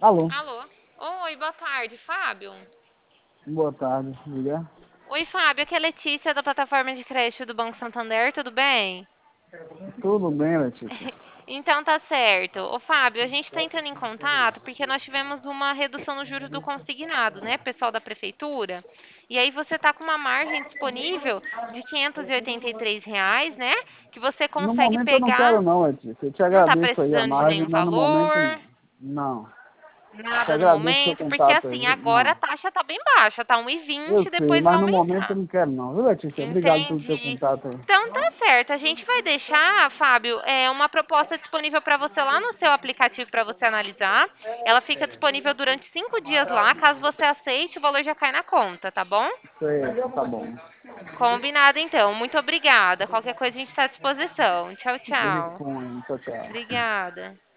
Alô, Alô? Oi, boa tarde, Fábio. boa tarde, diga. Oi, Fábio, aqui é a Letícia da plataforma de crédito do Banco Santander, tudo bem? Tudo bem, Letícia? Então tá certo. Ô, Fábio, a gente está entrando em contato porque nós tivemos uma redução no juros do consignado, né, pessoal da prefeitura? E aí você tá com uma margem disponível de R$ 583, né, que você No consegue momento eu não quero pegar. não, Letícia. Eu te Não tá agradeço aí a precisando de margem, nenhum mas no momento valor? não. Não. Te Nada no agradeço o seu momento, porque contato assim, aí. agora a Não. taxa tá bem baixa, tá Eu 1,20, sei, depois vai mas no momento eu aumentar. não quero não. Viu, Letícia? Obrigado pelo seu Entendi. contato aí. Então tá certo. A gente vai deixar, Fábio, uma proposta disponível para você lá no seu aplicativo para você analisar. Ela fica disponível durante 5 dias lá. Caso você aceite, o valor já cai na conta, tá bom? Sei, tá bom. Combinado então. Muito obrigada. Qualquer coisa a gente está à disposição. Tchau, Eu tchau. respondo. Tchau, tchau. Obrigada.